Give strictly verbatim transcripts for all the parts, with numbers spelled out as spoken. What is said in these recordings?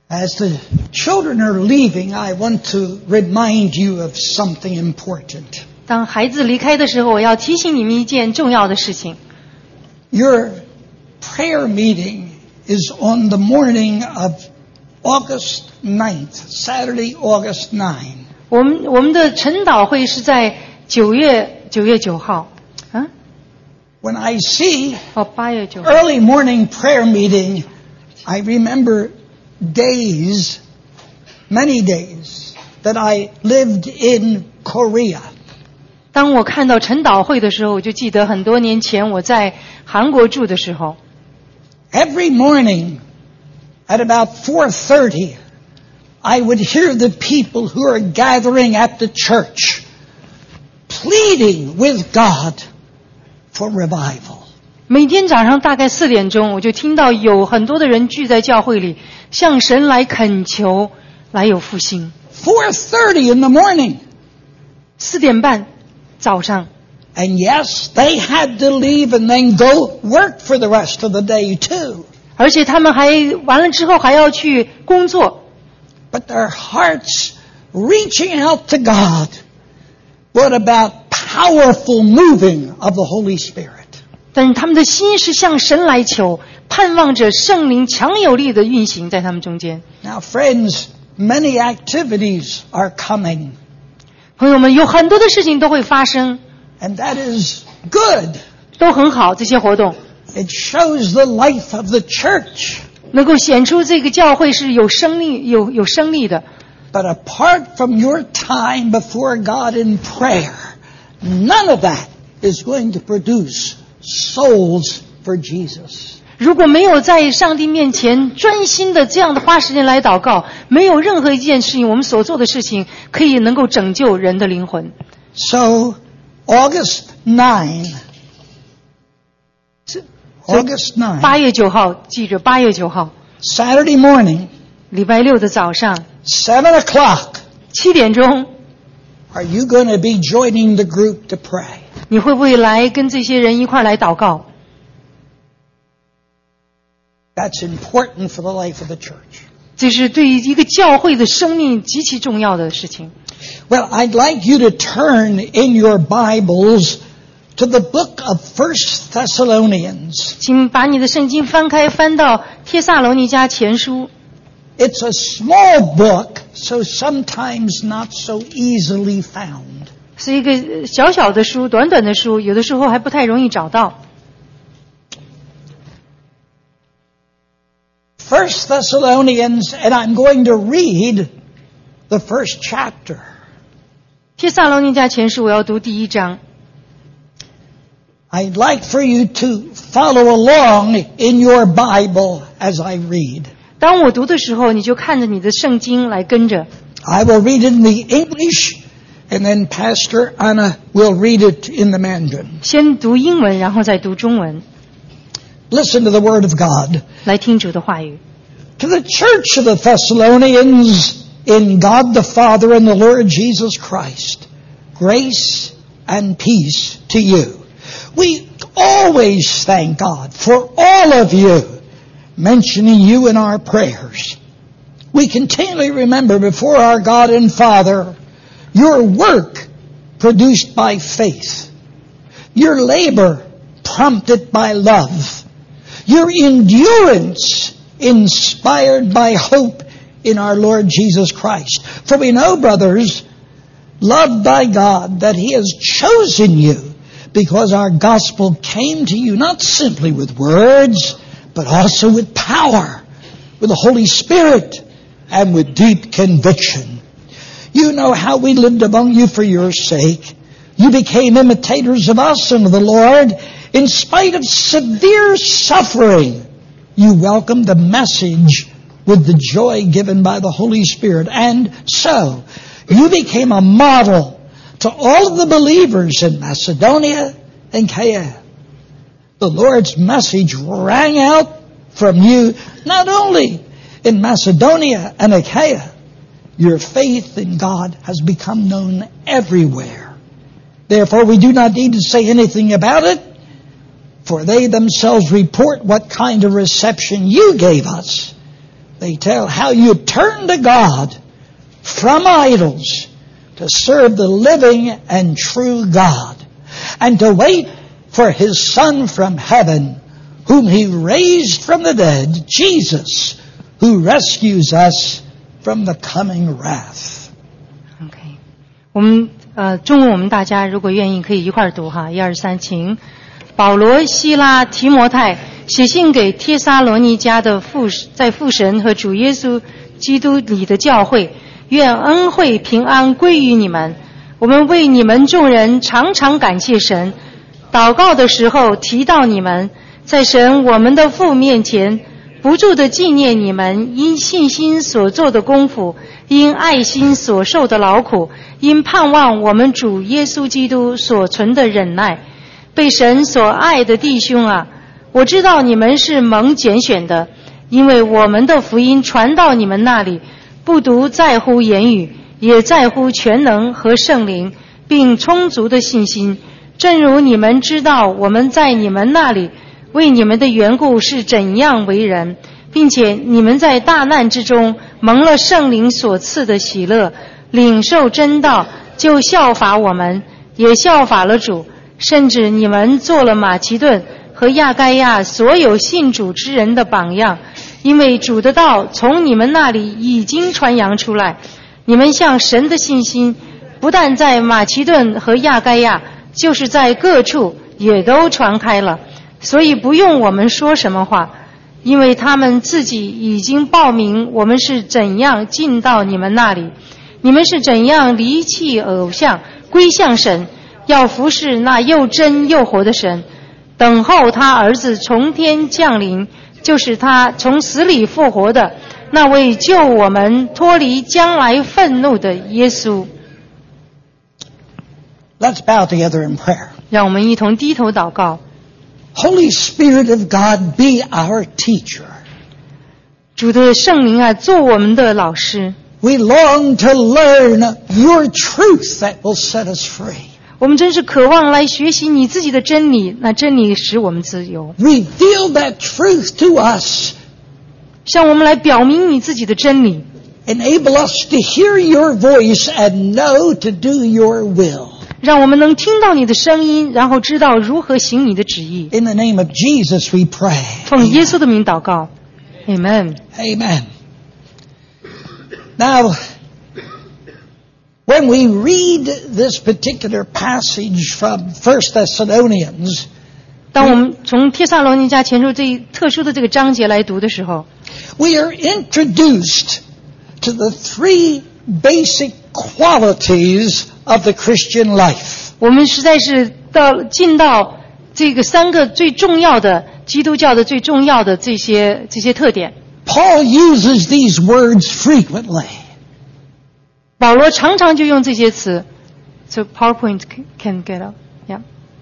As the children are leaving, I want to remind you of something important. 当孩子离开的时候，我要提醒你们一件重要的事情。 Your prayer meeting is on the morning of August ninth, Saturday, August ninth. 我们我们的晨祷会是在九月九月九号。啊 When I see 哦，八月九号。 early morning prayer meeting, I remember days, many days, that I lived in Korea. 当我看到晨祷会的时候，我就记得很多年前我在韩国住的时候。 Every morning at about four thirty, I would hear the people who are gathering at the church pleading with God for revival. 每天早上大概四点钟，我就听到有很多的人聚在教会里，向神来恳求，来有复兴。 four thirty in the morning. 四点半早上。 And yes, they had to leave and then go work for the rest of the day too. 而且他们还完了之后还要去工作。 But their hearts reaching out to God brought about powerful moving of the Holy Spirit. 但是他们的心是向神来求，盼望着圣灵强有力的运行在他们中间。 Now, friends, many activities are coming. 朋友们，有很多的事情都会发生。 And that is good. 都很好，这些活动。 It shows the life of the church. 能够显出这个教会是有生力、有有生力的。 But apart from your time before God in prayer, none of that is going to produce souls for Jesus. 如果没有在上帝面前专心的这样的花时间来祷告，没有任何一件事情我们所做的事情可以能够拯救人的灵魂。 So August ninth, August ninth, 八月九号，记着八月九号 Saturday morning, 礼拜六的早上 seven o'clock, 七点钟 are you going to be joining the group to pray? 你会不会来跟这些人一块来祷告？ That's important for the life of the church. 这是对于一个教会的生命极其重要的事情。 Well, I'd like you to turn in your Bibles to the book of First Thessalonians. 请把你的圣经翻开，翻到帖撒罗尼迦前书。 It's a small book, so sometimes not so easily found. 是一个小小的书，短短的书，有的时候还不太容易找到。 First Thessalonians, and I'm going to read the first chapter. 帖撒罗尼迦前书我要读第一章。 I'd like for you to follow along in your Bible as I read. 当我读的时候，你就看着你的圣经来跟着。 I will read it in the English, and then Pastor Anna will read it in the Mandarin. 先读英文，然后再读中文。 Listen to the Word of God. 来听主的话语。 To the church of the Thessalonians in God the Father and the Lord Jesus Christ, grace and peace to you. We always thank God for all of you, mentioning you in our prayers. We continually remember before our God and Father your work produced by faith, your labor prompted by love, your endurance inspired by hope in our Lord Jesus Christ. For we know, brothers, loved by God, that He has chosen you because our gospel came to you not simply with words, but also with power, with the Holy Spirit, and with deep conviction. You know how we lived among you for your sake. You became imitators of us and of the Lord. In spite of severe suffering, you welcomed the message with the joy given by the Holy Spirit. And so, you became a model to all of the believers in Macedonia and Achaia. The Lord's message rang out from you not only in Macedonia and Achaia. Your faith in God has become known everywhere. Therefore, we do not need to say anything about it, for they themselves report what kind of reception you gave us They tell how you turn to God from idols to serve the living and true God, and to wait for His Son from heaven, whom He raised from the dead, Jesus, who rescues us from the coming wrath. OK， 我们呃中文我们大家如果愿意可以一块儿读哈，一二三，请。保罗、希拉、提摩太写信给帖撒罗尼迦的父在父神和主耶稣基督里的教会，愿恩惠平安归于你们。我们为你们众人常常感谢神，祷告的时候提到你们，在神我们的父面前不住地纪念你们因信心所做的功夫，因爱心所受的劳苦，因盼望我们主耶稣基督所存的忍耐。被神所爱的弟兄啊，我知道你们是蒙拣选的，因为我们的福音传到你们那里，不独在乎言语，也在乎全能和圣灵，并充足的信心。正如你们知道我们在你们那里为你们的缘故是怎样为人，并且你们在大难之中蒙了圣灵所赐的喜乐，领受真道，就效法我们，也效法了主。甚至你们做了马其顿和亚该亚所有信主之人的榜样，因为主的道从你们那里已经传扬出来，你们向神的信心不但在马其顿和亚该亚，就是在各处也都传开了，所以不用我们说什么话，因为他们自己已经报明我们是怎样进到你们那里，你们是怎样离弃偶像归向神，要服侍那又真又活的神，等候他儿子从天降临，就是他从死里复活的那位救我们脱离将来愤怒的耶稣。 Let's bow together in prayer. 让我们一同低头祷告。 Holy Spirit of God, be our teacher. 主的圣灵啊，做我们的老师。 We long to learn your truth that will set us free. 我们真是渴望来学习你自己的真理，那真理使我们自由。 Reveal that truth to us. 向我们来表明你自己的真理。 Enable us to hear your voice and know to do your will. 让我们能听到你的声音，然后知道如何行你的旨意。 In the name of Jesus we pray. 奉耶稣的名祷告 Amen. Amen. Now, when we read this particular passage from First Thessalonians, 当我们从帖撒罗尼迦前书这一特殊的这个章节来读的时候， we are introduced to the three basic qualities of the Christian life. 我们实在是到进到这个三个最重要的基督教的最重要的这些这些特点。 Paul uses these words frequently. 保罗常常就用这些词。So PowerPoint can get up. Yeah.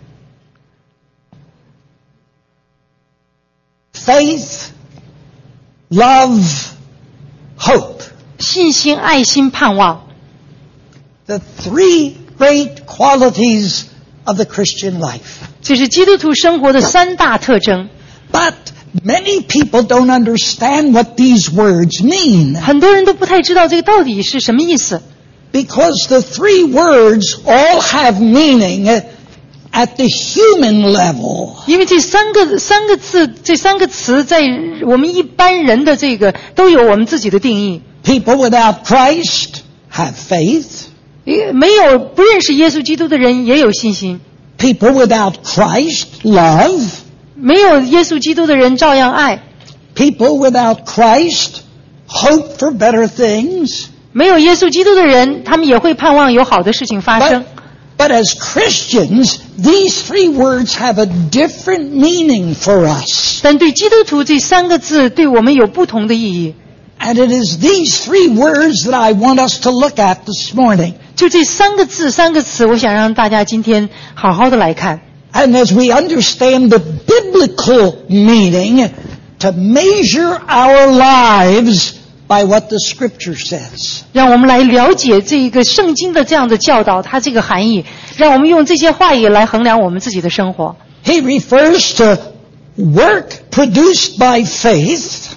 Faith, love, hope. 信心、爱心、盼望。 The three great qualities of the Christian life. 这是基督徒生活的三大特征。 But many people don't understand what these words mean. 很多人都不太知道这个到底是什么意思。 Because the three words all have meaning at the human level. 因为这三个三个字，这三个词在我们一般人的这个都有我们自己的定义。 People without Christ have faith. 没有不认识耶稣基督的人也有信心。 People without Christ love. 没有耶稣基督的人照样爱。 People without Christ hope for better things. 没有耶稣基督的人，他们也会盼望有好的事情发生。 But, but as Christians, these three words have a different meaning for us. 但对基督徒这三个字对我们有不同的意义。 And it is these three words that I want us to look at this morning. 就这三个字三个词，我想让大家今天好好的来看。 And as we understand the biblical meaning, to measure our lives by what the Scripture says. 让我们来了解这个圣经的这样的教导，它这个含义，让我们用这些话语来衡量我们自己的生活。 He refers to work produced by faith.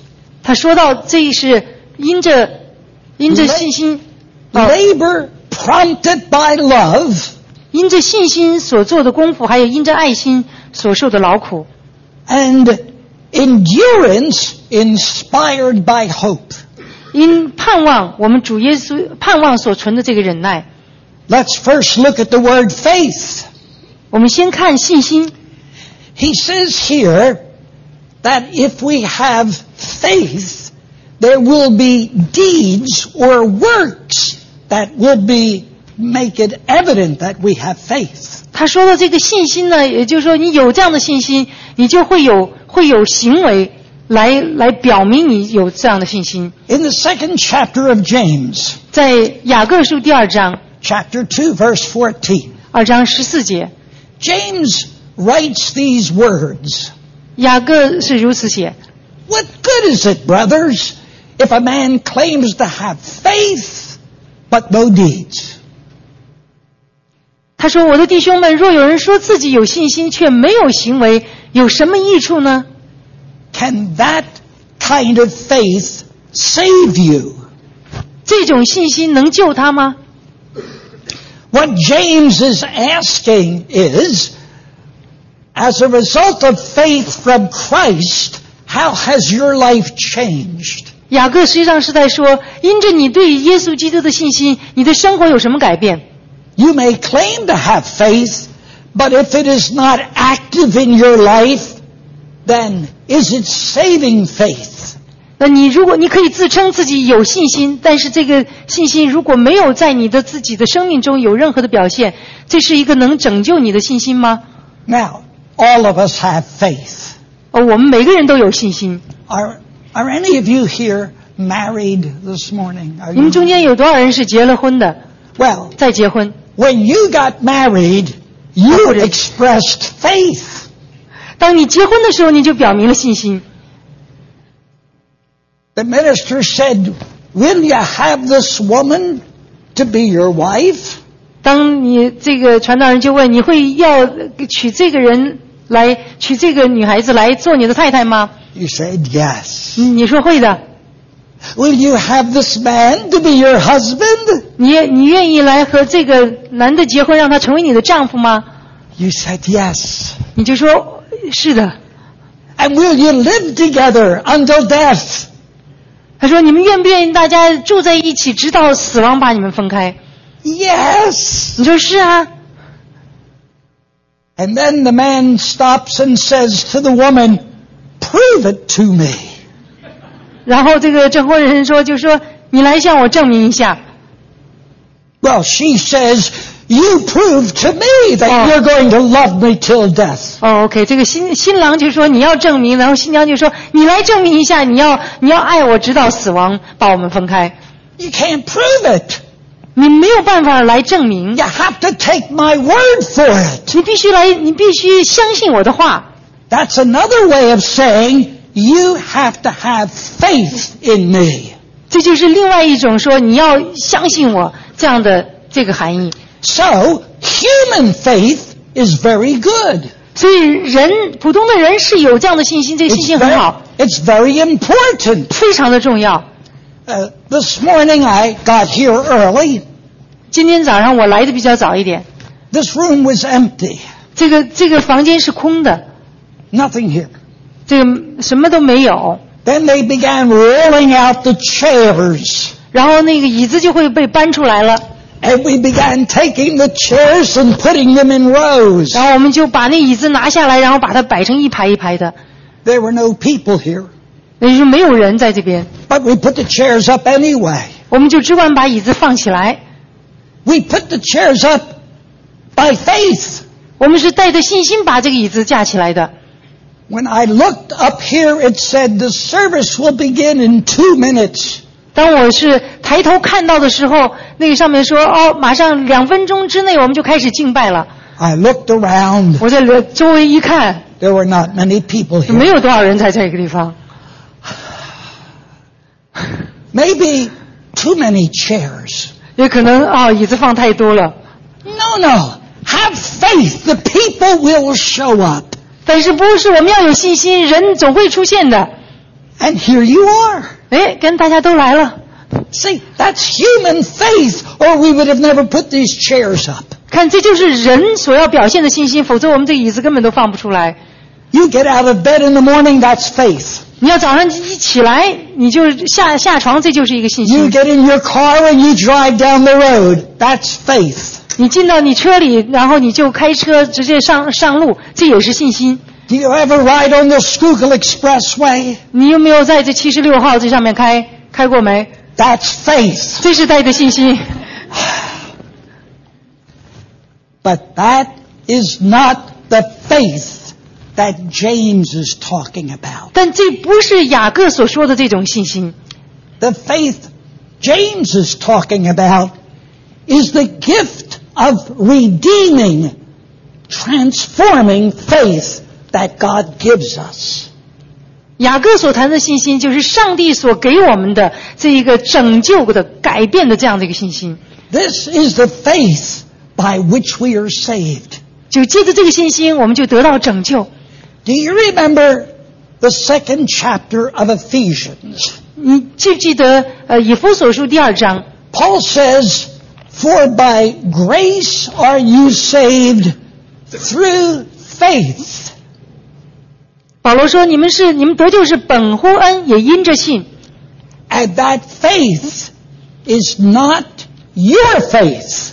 他说到这是因着因着信心，哦 Labor prompted by love, 因着信心所做的功夫，还有因着爱心所受的劳苦， and endurance inspired by hope. 因盼望我们主耶稣盼望所存的这个忍耐。 Let's first look at the word faith. 我们先看信心。 He says here that if we have faith, there will be deeds or works that will be make it evident that we have faith. 他说的这个信心呢，也就是说你有这样的信心，你就会有会有行为来来表明你有这样的信心。 In the second chapter of James, 在雅各书第二章 chapter two, verse fourteen, 二章十四节， James writes these words. 雅各是如此写。 What good is it, brothers, if a man claims to have faith, but no deeds? 他说：“我的弟兄们，若有人说自己有信心，却没有行为，有什么益处呢？ Can that kind of faith save you? 这种信心能救他吗？” What James is asking is, as a result of faith from Christ, how has your life changed? 雅各实际上是在说，因着你对耶稣基督的信心，你的生活有什么改变？ You may claim to have faith, but if it is not active in your life, then is it saving faith? 那你如果你可以自称自己有信心，但是这个信心如果没有在你的自己的生命中有任何的表现，这是一个能拯救你的信心吗？ Now, all of us have faith. 哦，我们每个人都有信心。 Are, are any of you here married this morning? Are 你们 you? 中间有多少人是结了婚的？ Well, 再结婚？ when you got married, you expressed faith. 当你结婚的时候，你就表明了信心。 The minister said, will you have this woman to be your wife? 当你这个传道人就问，你会要娶这个人来娶这个女孩子来做你的太太吗？ You said yes. 你你说会的。 Will you have this man to be your husband? 你你愿意来和这个男的结婚，让他成为你的丈夫吗？ You said yes. 你就说是的。 And will you live together until death? 他说：“你们愿不愿意大家住在一起，直到死亡把你们分开？” Yes. 你说是啊。 And then the man stops and says to the woman, prove it to me. 然后这个证婚人说：“就说你来向我证明一下。” Well, she says, you prove to me that Oh. you're going to love me till death. 哦 ，OK， 这个新新郎就说你要证明，然后新娘就说你来证明一下，你要你要爱我直到死亡，把我们分开。 You can't prove it. 你没有办法来证明， You have to take my word for it. 你必须来，你必须相信我的话。 That's another way of saying you have to have faith in me. 这就是另外一种说你要相信我这样的这个含义。 So, human faith is very good. 所以人普通的人是有这样的信心，这个信 It's 心很 very, 好， it's very important. 非常的重要。 Uh, this morning I got here early. 今天早上我来的比较早一点， This room was empty. 这个这个房间是空的， Nothing here. 这个什么都没有。 Then they began rolling out the chairs. 然后那个椅子就会被搬出来了， And we began taking the chairs and putting them in rows. 然后我们就把那椅子拿下来，然后把它摆成一排一排的。 There were no people here. 那就是没有人在这边， But we put the chairs up anyway. 我们就只管把椅子放起来。 We put the chairs up by faith. 我们是带着信心把这个椅子架起来的。 When I looked up here, it said the service will begin in two minutes. 当我是抬头看到的时候，那个上面说哦，马上两分钟之内我们就开始敬拜了。 I looked around. 我在周围一看， There were not many people 没 here. 有多少人在这个地方。 Maybe too many chairs. 也可能哦，椅子放太多了。 No, no. Have faith. The people will show up. 但是不是我们要有信心，人总会出现的。 And here you are. 哎，跟大家都来了。 See, that's human faith, or we would have never put these chairs up. 看，这就是人所要表现的信心，否则我们这椅子根本都放不出来。 You get out of bed in the morning, that's faith. 你要早上一起来，你就下下床，这就是一个信心。 You get in your car and you drive down the road, that's faith. 你进到你车里，然后你就开车直接上上路，这也是信心。 Do you ever ride on the Schuylkill Expressway? 你有没有在这七十六号这上面开开过没？ That's faith. 这是带着信心。 But that is not the faith that James is talking about. 但这不是雅各所说的这种信心。 The faith James is talking about is the gift of redeeming, transforming faith that God gives us. 雅各所谈的信心，就是上帝所给我们的这一个拯救的、改变的这样的一个信心。 This is the faith by which we are saved. 就借着这个信心，我们就得到拯救。 Do you remember the second chapter of Ephesians? 你记不记得呃以弗所书第二章？ Paul says, "For by grace are you saved through faith." 保罗说：“你们是你们得救是本乎恩，也因着信。 And that faith is not your faith.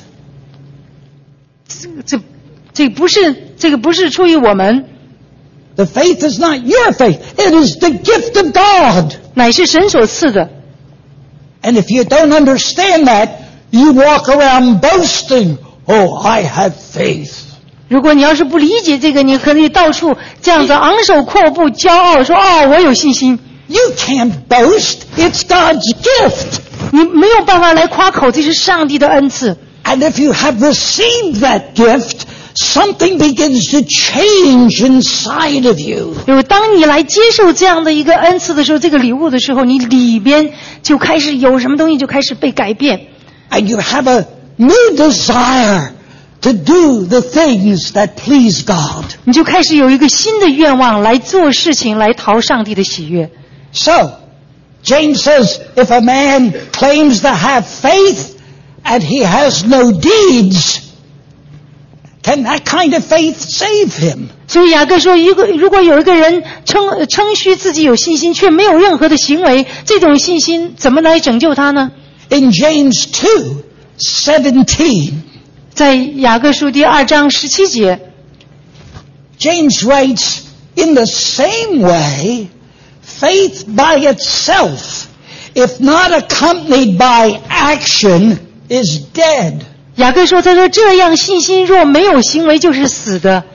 这这不是这个不是出于我们， The faith is not your faith. It is the gift of God. 乃是神所赐的。 And if you don't understand that, you walk around boasting, "Oh, I have faith." 如果你要是不理解这个，你可以到处这样子昂首阔步、骄傲说：‘哦，我有信心。’ You can't boast. It's God's gift. 你没有办法来夸口，这是上帝的恩赐。 And if you have received that gift, something begins to change inside of you. 有当你来接受这样的一个恩赐的时候，这个礼物的时候，你里边就开始有什么东西就开始被改变， And you have a new desire to do the things that please God. 你就开始有一个新的愿望来做事情，来讨上帝的喜悦。 So, James says, if a man claims to have faith and he has no deeds, can that kind of faith save him? 所以雅各说，一个如果有一个人称称许自己有信心，却没有任何的行为，这种信心怎么来拯救他呢？ In James two seventeen, 在雅各书第二章十七节， James writes, in the same way, faith by itself, if not accompanied by action, is dead. 雅各说，他说这样信心若没有行为，就是死的。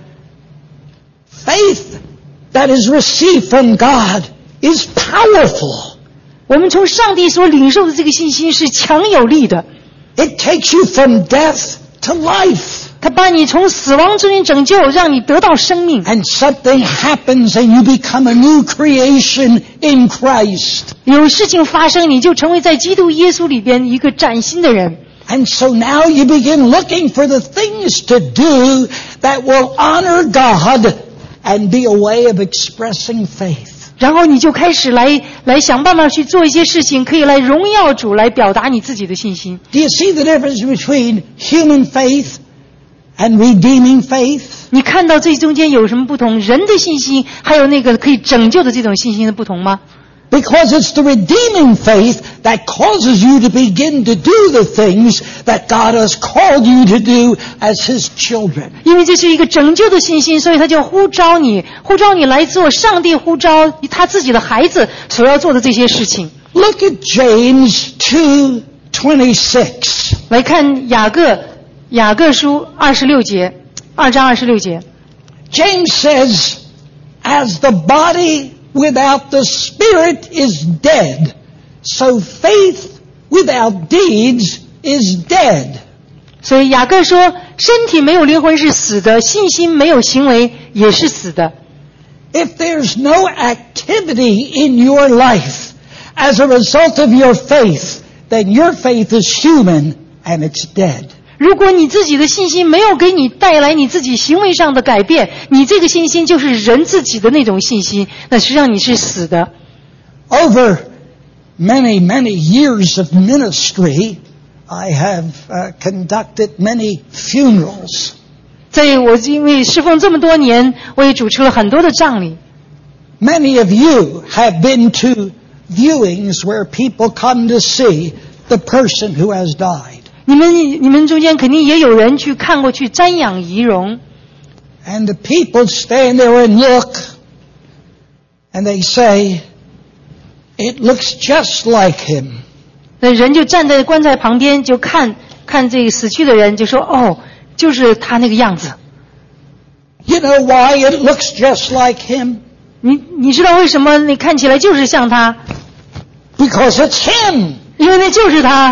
Faith that is received from God is powerful. 我们从上帝所领受的这个信心是强有力的， It takes you from death to life. 他把你从死亡中间拯救，让你得到生命。 And something happens and you become a new creation in Christ. 有事情发生，你就成为在基督耶稣里边一个崭新的人。 And so now you begin looking for the things to do that will honor God and be a way of expressing faith. 然后你就开始来来想办法去做一些事情，可以来荣耀主，来表达你自己的信心。 Do you see the difference between human faith and redeeming faith? 你看到这中间有什么不同？人的信心，还有那个可以拯救的这种信心的不同吗？ Because it's the redeeming faith that causes you to begin to do the things that God has called you to do as His children. 因为这是一个拯救的信心，所以他就呼召你，呼召你来做上帝呼召他自己的孩子所要做的这些事情。 Look at James two twenty-six. 来看雅各雅各书二十六节，二章二十六节。 James says, as the body without the spirit is dead, so faith without deeds is dead. 所以雅各说，身体没有灵魂是死的，信心没有行为也是死的。 If there's no activity in your life as a result of your faith, then your faith is human and it's dead. 如果你自己的信心没有给你带来你自己行为上的改变，你这个信心就是人自己的那种信心，那实际上你是死的。 Over many, many years of ministry, I have uh, conducted many funerals. 在我因为侍奉这么多年，我也主持了很多的葬礼。 Many of you have been to viewings where people come to see the person who has died. 你们你们中间肯定也有人去看过去瞻仰遗容。 And the people stand there and look, and they say, "It looks just like him." 那人就站在棺材旁边，就看看这个死去的人，就说：“哦，就是他那个样子。” You know why it looks just like him? 你你知道为什么你看起来就是像他？ Because it's him. 因为那就是他。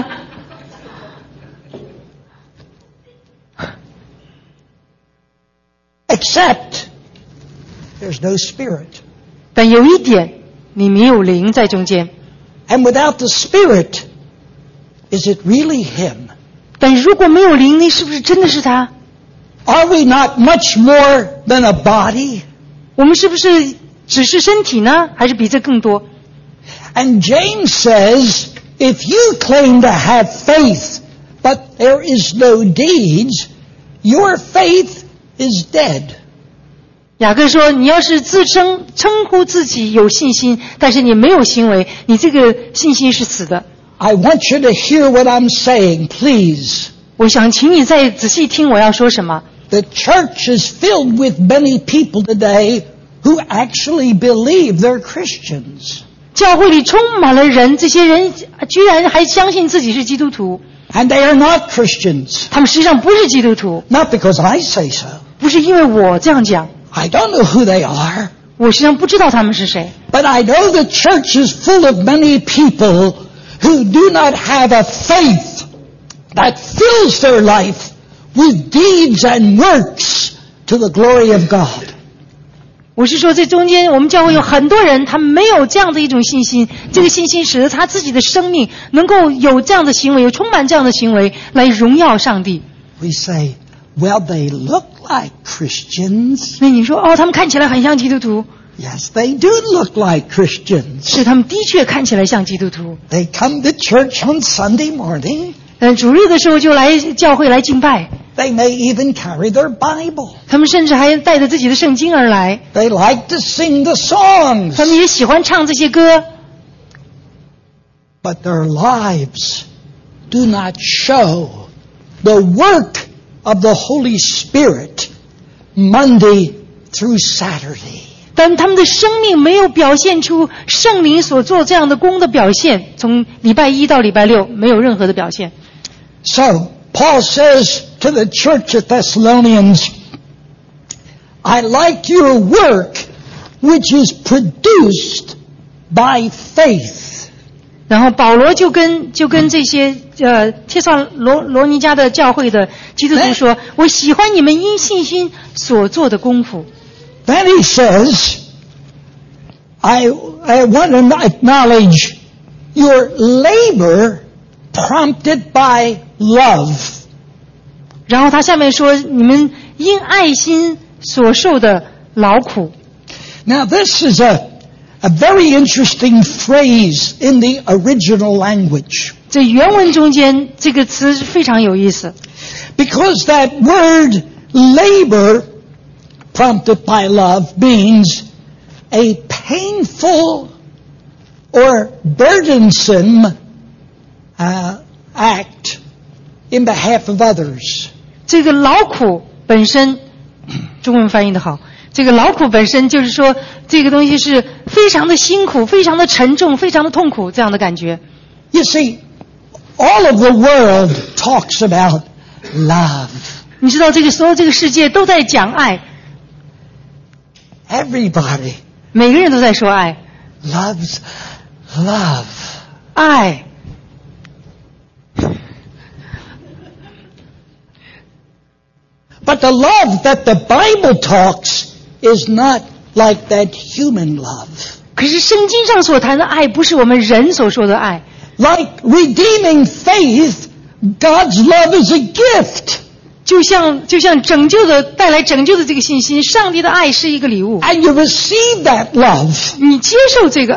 Except there's no spirit. 但有一点，你没有灵在中间。 And without the spirit, is it really him? 但如果没有灵，那是不是真的是他？ Are we not much more than a body? 我们是不是只是身体呢？还是比这更多？ And James says, if you claim to have faith, but there is no deeds, your faith is dead. 雅各说：“你要是自称称呼自己有信心，但是你没有行为，你这个信心是死的。” I want you to hear what I'm saying, please. 我想请你再仔细听我要说什么。 The church is filled with many people today who actually believe they're Christians. 教会里充满了人，这些人居然还相信自己是基督徒。 And they are not Christians. 他们实际上不是基督徒， Not because I say so. 不是因为我这样讲， I don't know who they are. 我实际上不知道他们是谁。 But I know the church is full of many people who do not have a faith that fills their life with deeds and works to the glory of God. 我是说，这中间我们教会有很多人，他们没有这样的一种信心，这个信心使得他自己的生命能够有这样的行为，有充满这样的行为来荣耀上帝。 We say, well, they look like Christians. 那你说，哦，他们看起来很像基督徒， Yes, they do look like Christians. 是他们的确看起来像基督徒。 They come to church on Sunday morning. 但主日的时候就来教会来敬拜， They may even carry their Bible. 他们甚至还带着自己的圣经而来， They like to sing the songs. 他们也喜欢唱这些歌。 But their lives do not show the work of the Holy Spirit Monday through Saturday. 但他们的生命没有表现出圣灵所做这样的功的表现，从礼拜一到礼拜六没有任何的表现。 So, Paul says to the church at Thessalonians, I like your work which is produced by faith. 然后保罗就跟就跟这些呃帖撒罗罗尼迦的教会的基督徒说，我喜欢你们因信心所做的功夫。 Then he says, I, I want to acknowledge your labor prompted by love. 然后他下面说，你们因爱心所受的劳苦。 Now this is a, a very interesting phrase in the original language. 这原文中间这个词非常有意思， Because that word labor prompted by love means a painful or burdensome uh, act in behalf of others. 这个劳苦本身，中文翻译的好，这个劳苦本身就是说，这个东西是非常的辛苦、非常的沉重、非常的痛苦这样的感觉。 You see, all of the world talks about love. 你知道，这个所有这个世界都在讲爱， Everybody 每个人都在说爱， loves love. 爱。 But the love that the Bible talks is not like that human love. 可是圣经上所谈的爱，不是我们人所说的爱。 Like redeeming faith, God's love is a gift. 就像就像拯救的带来拯救的这个信心，上帝的爱是一个礼物， And you receive that love. 你接受这个爱，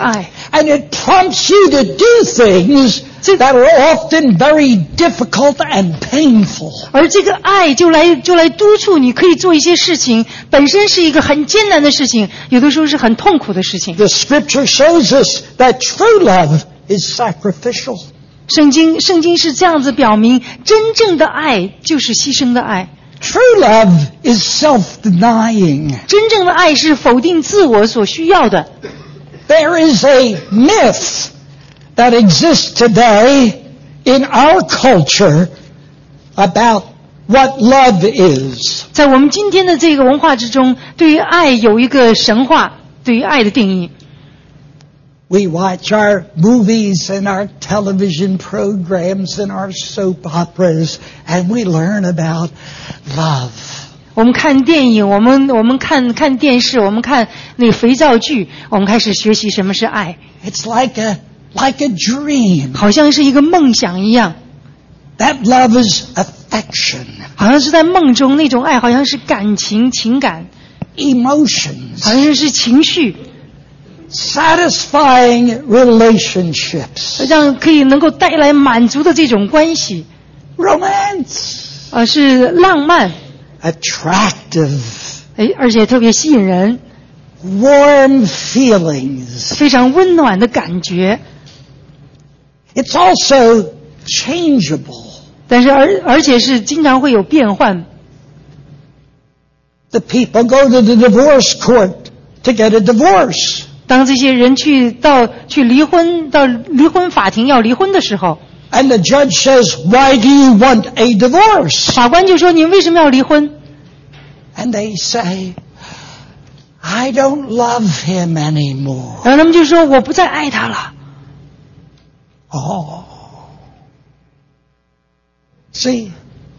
And it prompts you to do things that are often very difficult and painful. 而这个爱就来就来督促你可以做一些事情，本身是一个很艰难的事情，有的时候是很痛苦的事情。 The scripture shows us that true love is sacrificial. 圣经圣经是这样子表明，真正的爱就是牺牲的爱。 True love is self-denying. 真正的爱是否定自我所需要的。 There is a myth that exists today in our culture about what love is. 在我们今天的这个文化之中，对于爱有一个神话，对于爱的定义。 We watch our movies and our television programs and our soap operas, and we learn about love. 我们看电影，我们我们看看电视，我们看那个肥皂剧，我们开始学习什么是爱。 It's like a like a dream. 好像是一个梦想一样。 That love is affection, 好像是在梦中那种爱，好像是感情、情感， emotions, 好像是情绪， satisfying relationships, 让可以能够带来满足的这种关系， romance, 呃，是浪漫， attractive, 哎，而且特别吸引人， warm feelings. 非常温暖的感觉。 It's also changeable. 但是而而且是经常会有变换。 The people go to the divorce court to get a divorce. 当这些人去到去离婚到离婚法庭要离婚的时候， And the judge says, "Why do you want a divorce?" 法官就说：“你为什么要离婚？” And they say, "I don't love him anymore." 然后他们就说：“我不再爱他了。” Oh. See,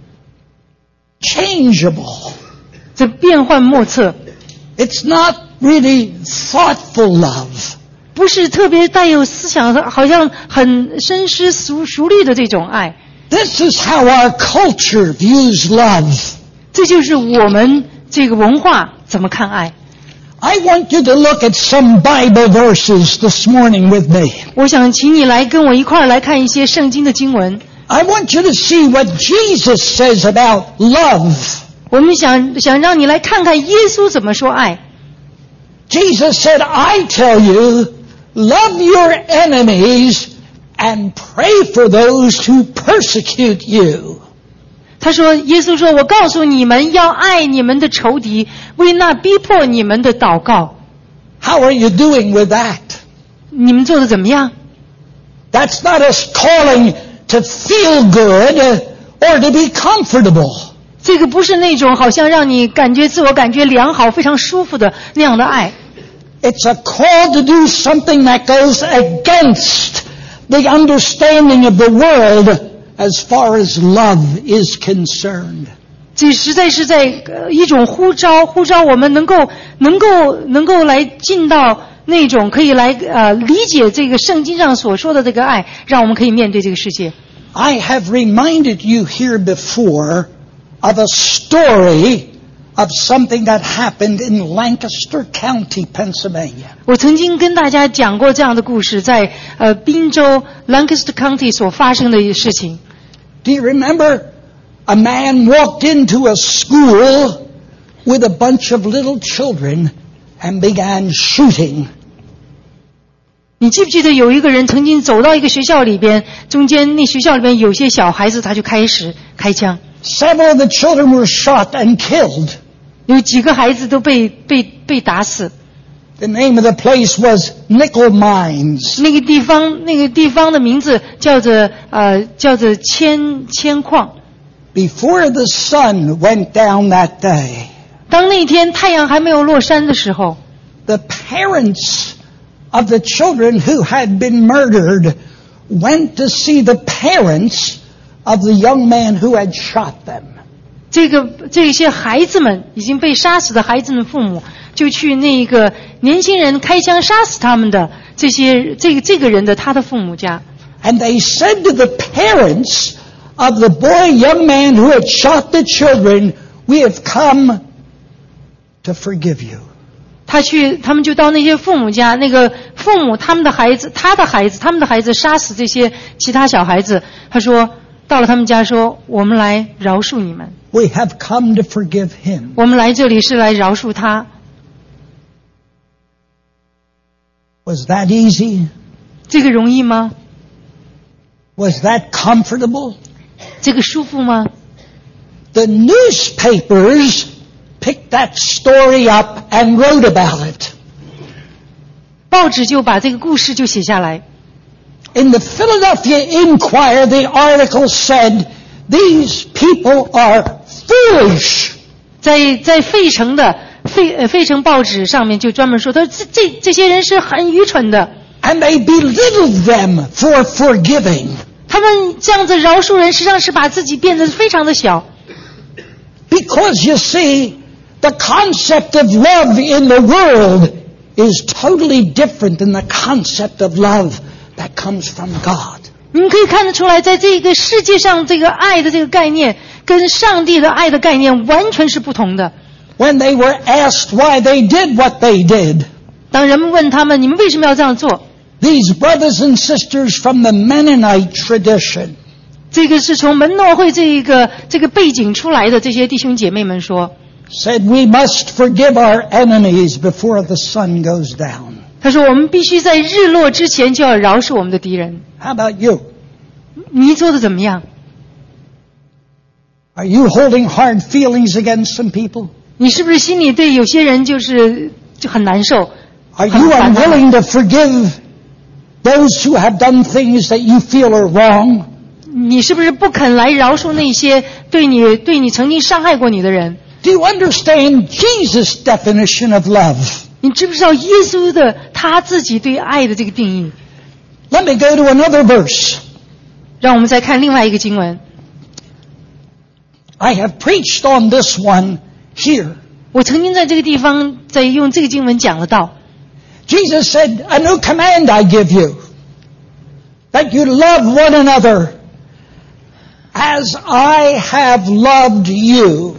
changeable. 这变幻莫测， It's not really thoughtful love. 不是特别带有思想，好像很深思熟熟虑的这种爱。 This is how our culture views love. 这就是我们这个文化怎么看爱。 I want you to look at some Bible verses this morning with me. 我想请你来跟我一块儿来看一些圣经的经文。 I want you to see what Jesus says about love. 我们想想让你来看看耶稣怎么说爱。 Jesus said, "I tell you, love your enemies and pray for those who persecute you." 他说：“耶稣说，我告诉你们要爱你们的仇敌，为那逼迫你们的祷告。 How are you doing with that? 你们做的怎么样？ That's not us calling to feel good or to be comfortable. 这个不是那种好像让你感觉自我感觉良好、非常舒服的那样的爱。 It's a call to do something that goes against the understanding of the world as far as love is concerned. 这实在是在、呃、一种呼召，呼召我们能够能够能够来进到那种可以来呃理解这个圣经上所说的这个爱，让我们可以面对这个世界。 I have reminded you here before of a story of something that happened in Lancaster County, Pennsylvania. 我曾经跟大家讲过这样的故事，在呃宾州 Lancaster County 所发生的事情。 Do you remember a man walked into a school with a bunch of little children and began shooting? 你记不记得有一个人曾经走到一个学校里边，中间那学校里边有些小孩子，他就开始开枪， Several of the children were shot and killed. 有几个孩子都被被被打死。 The name of the place was Nickel Mines. 那个地方那个地方的名字叫做呃叫做铅铅矿。 Before the sun went down that day, 当那天太阳还没有落山的时候， the parents of the children who had been murdered went to see the parents of the young man who had shot them. 这个这些孩子们已经被杀死的孩子们父母就去那个年轻人开枪杀死他们的这些这个这个人的他的父母家。 And they said to the parents of the boy, young man who had shot the children, "We have come to forgive you." 他去，他们就到那些父母家，那个父母他们的孩子，他的孩子，他们的孩子杀死这些其他小孩子。他说，到了他们家说，我们来饶恕你们。 We have come to forgive him. 我们来这里是来饶恕他。 Was that easy? 这个容易吗？ Was that comfortable? 这个舒服吗？ The newspapers picked that story up and wrote about it. 报纸就把这个故事就写下来。 In the Philadelphia Inquirer, the article said, "These people are foolish." 在在费城的费呃费城报纸上面就专门说，他说这这这些人是很愚蠢的。 And they belittled them for forgiving. 他们这样子饶恕人，实际上是把自己变得非常的小。 Because you see, the concept of love in the world is totally different than the concept of love that comes from God. 你们可以看得出来，在这个世界上，这个爱的这个概念跟上帝的爱的概念完全是不同的。 When they were asked why they did what they did, 当人们问他们，你们为什么要这样做？ these brothers and sisters from the Mennonite tradition, 这个是从门诺会这一个这个背景出来的这些弟兄姐妹们说， said we must forgive our enemies before the sun goes down. 他说我们必须在日落之前就要饶恕我们的敌人。 How about you? 你做的怎么样？ Are you holding hard feelings against some people? 你是不是心里对有些人就是就很难受？ Are you unwilling to forgive those who have done things that you feel are wrong? 你是不是不肯来饶恕那些对你对你曾经伤害过你的人？ Do you understand Jesus' definition of love? 你知不知道耶稣的他自己对爱的这个定义？ Let me go to another verse. 让我们再看另外一个经文。 I have preached on this one here. 我曾经在这个地方在用这个经文讲了道。 Jesus said, "A new command I give you, that you love one another as I have loved you."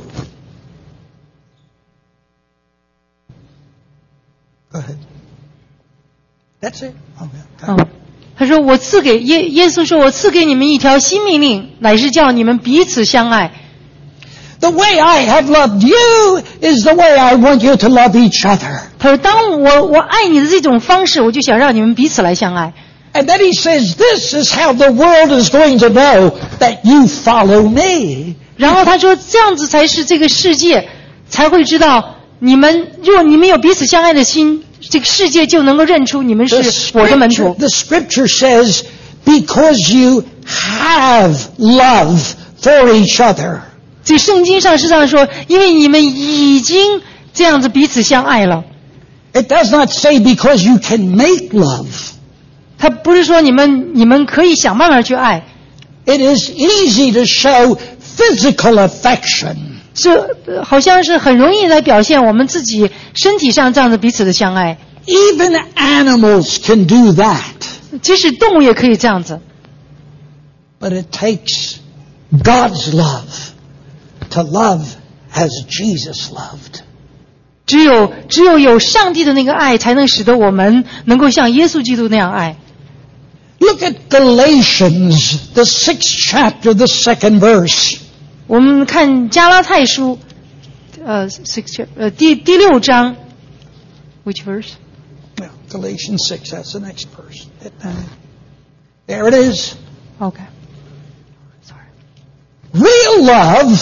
Go ahead. That's it. Okay. 哦，他说我赐给耶耶稣说，我赐给你们一条新命令，乃是叫你们彼此相爱。 The way I have loved you is the way I want you to love each other. 他说，当我我爱你的这种方式，我就想让你们彼此来相爱。 And then he says, "This is how the world is going to know that you follow me." 然后他说，这样子才是这个世界才会知道你们，如果你们有彼此相爱的心，这个世界就能够认出你们 The 是我的门 scripture, 徒。 the scripture says, "Because you have love for each other." 这圣经上实际上说，因为你们已经这样子彼此相爱了。 It does not say because you can make love. 他不是说你们你们可以想办法去爱， It is easy to show physical affection. 是呃好像是很容易来表现我们自己身体上这样子彼此的相爱。 Even animals can do that. 即使动物也可以这样子， But it takes God's love to love as Jesus loved. 只有只有有上帝的那个爱，才能使得我们能够像耶稣基督那样爱。 Look at Galatians, the sixth chapter, the second verse. 我们看加拉太书，呃，six 呃第第六章 ，which verse？ Well, Galatians six, that's the next verse. There it is. OK， sorry。 Real love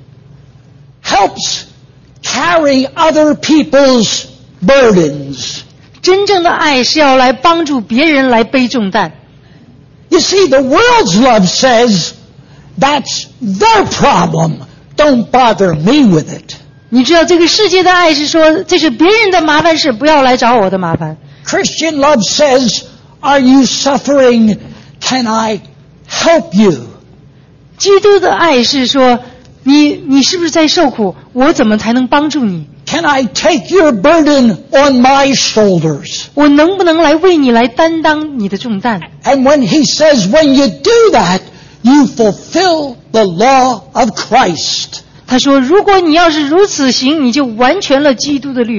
helps carry other people's burdens. 真正的爱是要来帮助别人来背重担。 You see, the world's love says, "That's their problem. Don't bother me with it." 你知道这个世界的爱是说，这是别人的麻烦事，不要来找我的麻烦。 Christian love says, "Are you suffering? Can I help you?" 基督的爱是说，你你是不是在受苦？我怎么才能帮助你？ Can I take your burden on my shoulders? 我能不能来为你来担当你的重担？ And when he says, when you do that, you fulfill the law of Christ. 他说，如果你要是如此行，你就完全了基督的律法。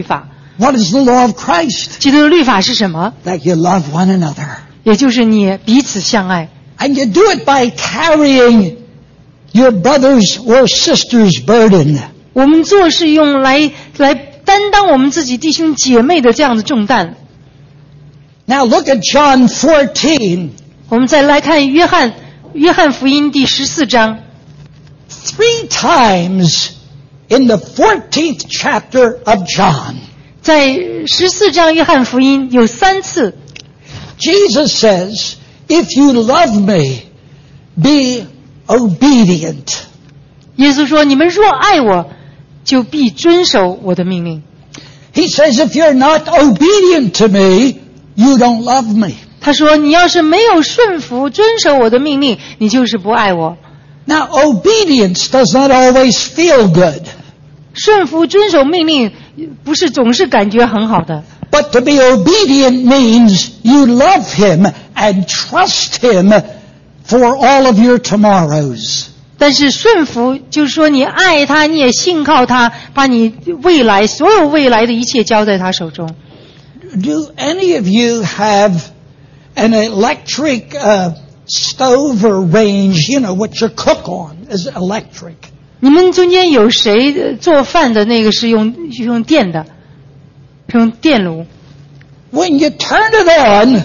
What is the law of Christ? 基督的律法是什么？ That you love one another. 也就是你彼此相爱。 And you do it by carrying your brother's or sister's burden. 我们做是用来来担当我们自己弟兄姐妹的这样的重担。 Now look at John fourteen. 我们再来看约翰约翰福音第十四章。 Three times in the fourteenth chapter of John, 在十四章约翰福音有三次， Jesus says, if you love me, be obedient. 耶稣说：“你们若爱我，就必遵守我的命令。” He says, if you're not obedient to me, you don't love me. 他说：“你要是没有顺服遵守我的命令，你就是不爱我。” Now, obedience does not always feel good. 顺服遵守命令不是总是感觉很好的。 But to be obedient means you love him and trust him for all of your tomorrows. 但是顺服就是说你爱他，你也信靠他，把你未来所有未来的一切交在他手中。 Do any of you have an electric uh, stove or range, you know, what you cook on is electric? 你们中间有谁做饭的那个是用用电的，是用电炉？ When you turn it on,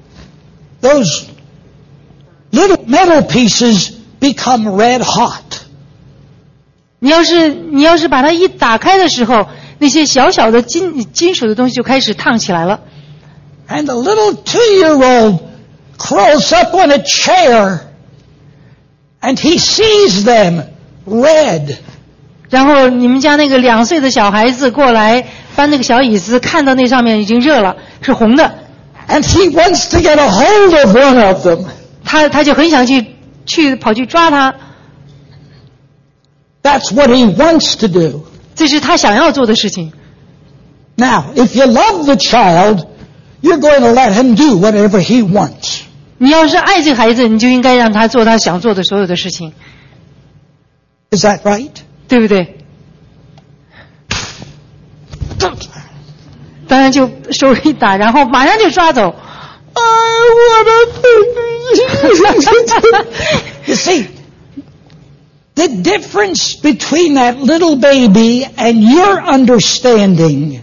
those little metal pieces become red hot. 你要是你要是把它一打开的时候，那些小小的金金属的东西就开始烫起来了。 And the little two-year-old crawls up on a chair and he sees them red. 然后你们家那个两岁的小孩子过来搬那个小椅子，看到那上面已经热了，是红的。 And he wants to get a hold of one of them. 他他就很想去去跑去抓它， That's what he wants to do. 这是他想要做的事情。 Now, if you love the child, you're going to let him do whatever he wants. 你要是爱这个孩子，你就应该让他做他想做的所有的事情， Is that right? 对不对？当然就手一打，然后马上就抓走。啊，我的 You see, the difference between that little baby and your understanding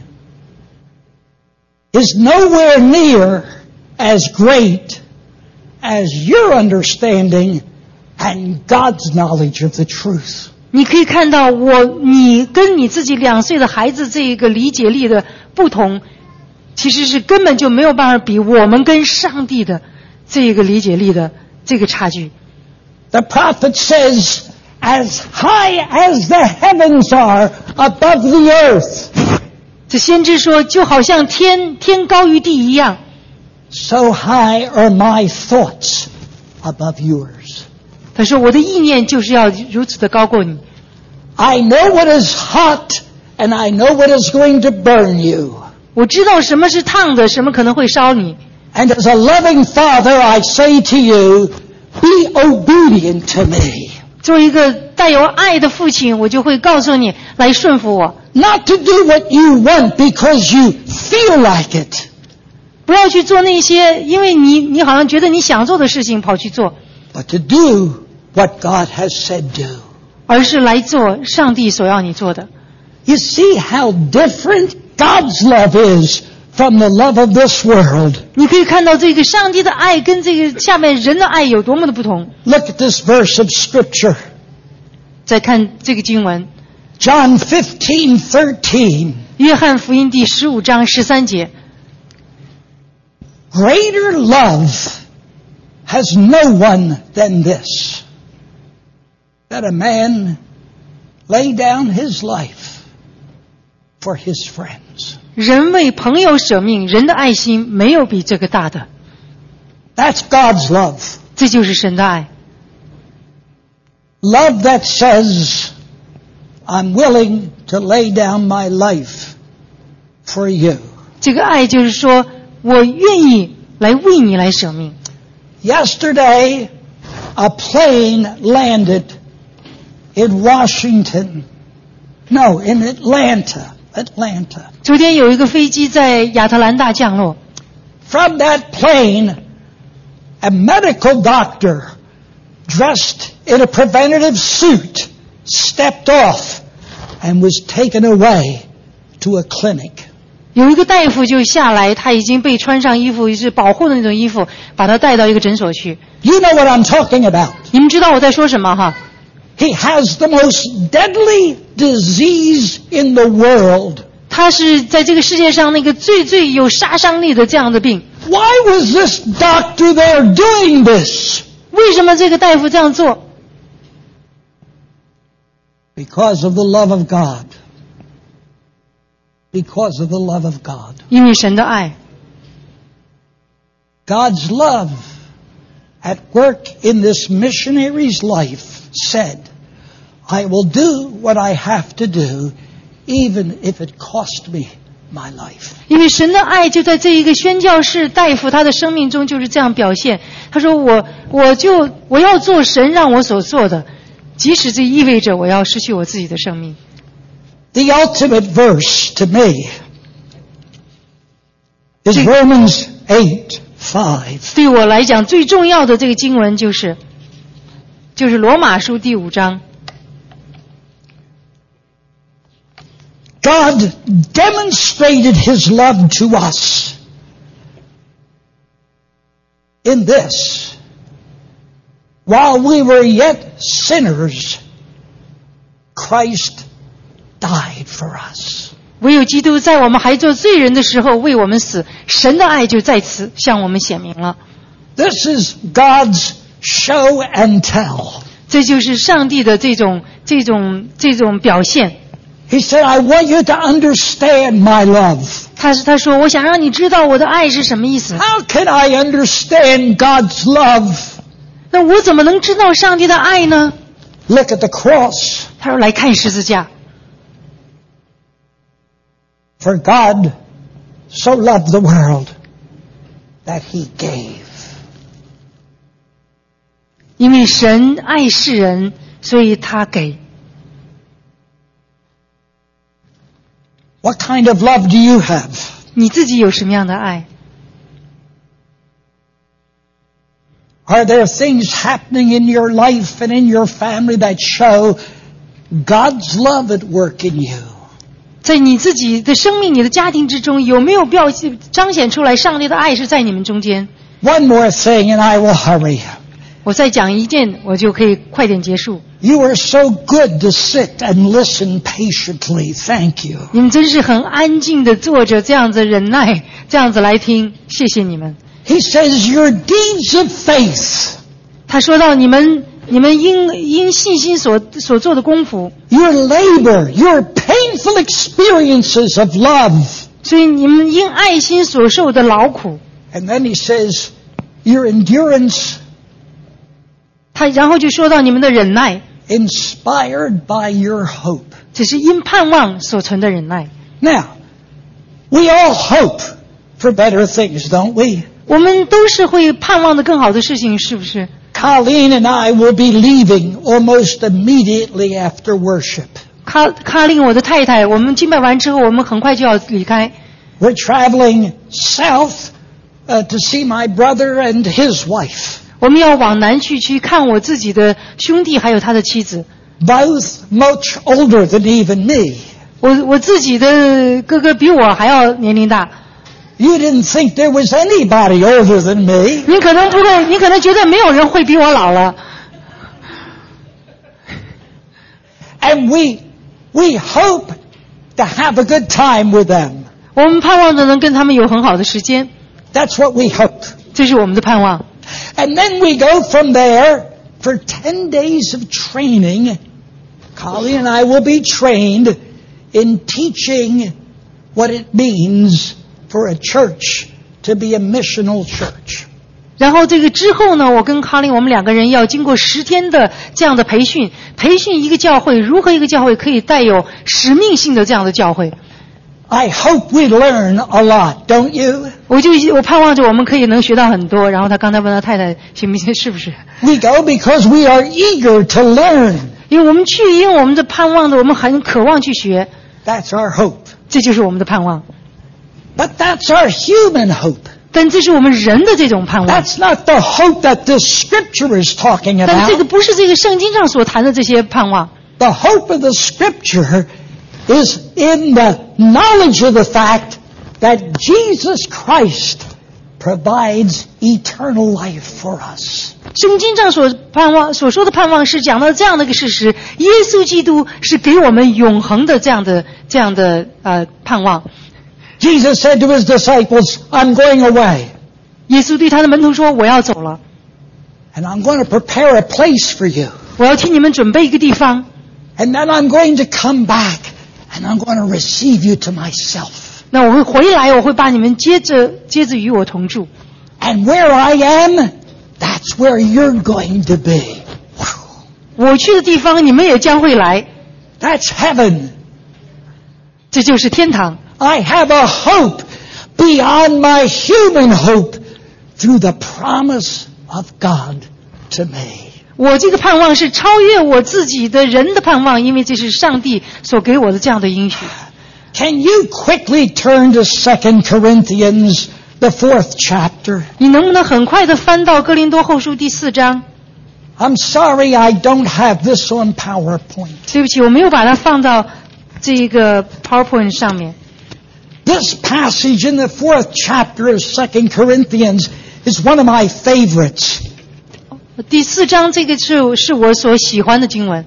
is nowhere near as great as your understanding and God's knowledge of the truth. 你可以看到我，你跟你自己两岁的孩子这一个理解力的不同，其实是根本就没有办法比我们跟上帝的这一个理解力的这个差距。 The prophet says, as high as the heavens are above the earth, 这先知说，就好像天天高于地一样， so high are my thoughts above yours. 他说我的意念就是要如此的高过你。 I know what is hot and I know what is going to burn you. 我知道什么是烫的，什么可能会烧你。 And as a loving father, I say to you, be obedient to me. 作为一个带有爱的父亲，我就会告诉你来顺服我， Not to do what you want because you feel like it. 不要去做那些因为你你好像觉得你想做的事情跑去做， But to do what God has said do. 而是来做上帝所要你做的。 You see how different God's love is from the love of this world. 你可以看到这个上帝的爱跟这个下面人的爱有多么的不同。 Look at this verse of Scripture. 再看这个经文， John fifteen thirteen. 约翰福音第十五章十三节， Greater love has no one than this, that a man lay down his life for his friends. 人为朋友舍命，人的爱心没有比这个大的， That's God's love. 这就是神的爱。 Love that says, I'm willing to lay down my life for you. 这个爱就是说，我愿意来为你来舍命。 Yesterday, a plane landed in Washington. No, in Atlanta. Atlanta. 昨天有一个飞机在亚特兰大降落， From that plane, a medical doctor dressed in a preventative suit stepped off and was taken away to a clinic. 有一个大夫就下来，他已经被穿上衣服，是保护的那种衣服，把他带到一个诊所去。 You know what I'm talking about. 你们知道我在说什么哈？ He has the most deadly disease in the world. 他是在这个世界上那个最最有杀伤力的这样的病。 Why was this doctor there doing this? 为什么这个大夫这样做？ Because of the love of God. Because of the love of God. 因为神的爱。 God's love at work in this missionary's life said, I will do what I have to do, even if it cost me my life. 因为神的爱就在这一个宣教士大夫他的生命中就是这样表现。他说我我就我要做神让我所做的，即使这意味着我要失去我自己的生命。 The ultimate verse to me is Romans eight five. 对我来讲最重要的这个经文就是就是罗马书第五章。 God demonstrated His love to us in this. While we were yet sinners, Christ died for us. 唯有基督在我们还做罪人的时候为我们死，神的爱就在此向我们显明了。 This is God's show and tell. 这就是上帝的这种这种这种表现。 He said, I want you to understand my love. 他是他说我想让你知道我的爱是什么意思。 How can I understand God's love? 那我怎么能知道上帝的爱呢？ Look at the cross. 他说来看十字架。 For God so loved the world that He gave. 因为神爱世人，所以他给。 What kind of love do you have? 你自己有什么样的爱？ Are there things happening in your life and in your family that show God's love at work in you? 在你自己的生命、你的家庭之中，有没有表现彰显出来上帝的爱是在你们中间？ One more thing and I will hurry. 我再讲一件，我就可以快点结束。 You are so good to sit and listen patiently. Thank you. 你们真是很安静的坐着，这样子忍耐，这样子来听，谢谢你们。 He says your deeds of faith, 他说到你们，你们因因信心所所做的功夫， your labor, your painful experiences of love. 所以你们因爱心所受的劳苦。 And then he says your endurance, 他然后就说到你们的忍耐， inspired by your hope. 只是因盼望所存的忍耐。 Now, we all hope for better things, don't we? 我们都是会盼望的更好的事情，是不是？ Colleen and I will be leaving almost immediately after worship. 卡卡琳，我的太太，我们敬拜完之后，我们很快就要离开。 We're traveling south uh, to see my brother and his wife. 我们要往南去，去看我自己的兄弟还有他的妻子。 Both much older than even me. 我我自己的哥哥比我还要年龄大。 You didn't think there was anybody older than me. 你可能不会，你可能觉得没有人会比我老了。 And we, we hope to have a good time with them. 我们盼望着能跟他们有很好的时间， That's what we hope. 这是我们的盼望。 And then we go from there for ten days of training. Colleen and I will be trained in teaching what it means for a church to be a missional church. 然后这个之后呢，我跟卡琳我们两个人要经过十天的这样的培训，培训一个教会如何一个教会可以带有使命性的这样的教会。 I hope we learn a lot, don't you? 我就我盼望着我们可以能学到很多。然后他刚才问他太太行不行，是不是？ We go because we are eager to learn. 因为我们去，因为我们的盼望的，我们很渴望去学。 That's our hope. 这就是我们的盼望。 But that's our human hope. 但这是我们人的这种盼望。 That's not the hope that the Scripture is talking 但这个 about. 不是这个圣经上所谈的这些盼望。 The hope of the Scripture is in the knowledge of the fact that Jesus Christ provides eternal life for us. 圣经上所盼望所说的盼望是讲到这样的一个事实：耶稣基督是给我们永恒的这样的这样的呃盼望。 Jesus said to his disciples, I'm going away. 耶稣对他的门徒说：“我要走了， And I'm going to prepare a place for you. 我要替你们准备一个地方， And then I'm going to come back and I'm going to receive you to myself. 那我会回来，我会把你们接着接着与我同住。 And where I am, that's where you're going to be. 我去的地方，你们也将会来， That's heaven. 这就是天堂。 I have a hope beyond my human hope through the promise of God to me. 我这个盼望是超越我自己的人的盼望，因为这是上帝所给我的这样的应许。” Can you quickly turn to Second Corinthians, the fourth chapter? 你能不能很快的翻到哥林多后书第四章？ I'm sorry I don't have this on PowerPoint. 对不起，我没有把它放到这个 PowerPoint 上面。 This passage in the fourth chapter of Second Corinthians is one of my favorites. 第四章这个是是我所喜欢的经文。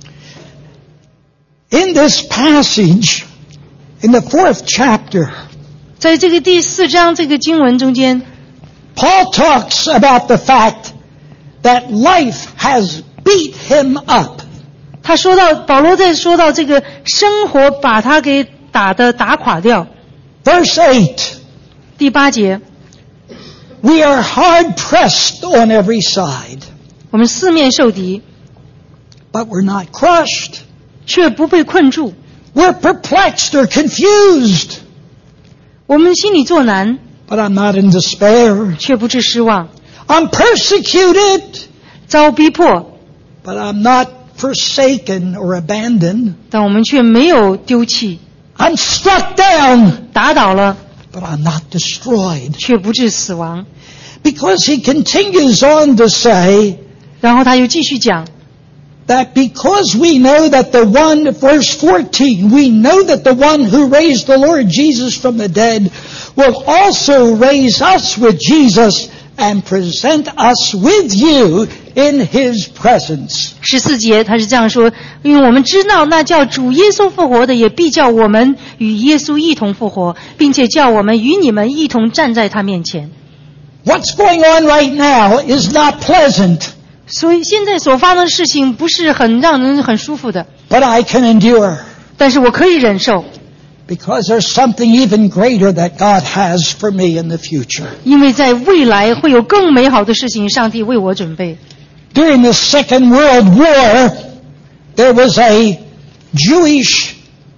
In this passage, in the fourth chapter, 在这个第四章这个经文中间， Paul talks about the fact that life has beat him up. 他说到保罗在说到这个生活把他给打的打垮掉。 Verse eight, 第八节， we are hard pressed on every side, 我们四面受敌， but we're not crushed. 却不被困住。 We're perplexed or confused, 我们心里作难， but I'm not in despair. 却不致失望。 I'm persecuted, 遭逼迫， but I'm not forsaken or abandoned. 但我们却没有丢弃。 I'm struck down, 打倒了， but I'm not destroyed. 却不致死亡。 Because he continues on to say 然后他又继续讲， that because we know that the one, verse fourteen, we know that the one who raised the Lord Jesus from the dead will also raise us with Jesus and present us with you in his presence. 十四节他是这样说：因为我们知道那叫主耶稣复活的，也必叫我们与耶稣一同复活，并且叫我们与你们一同站在他面前。 What's going on right now is not pleasant, 所以现在所发生的事情不是很让人很舒服的， but I can endure. 但是我可以忍受， Because there's something even greater that God has for me in the future. 因为在未来会有更美好的事情，上帝为我准备。 During the Second World War, there was a Jewish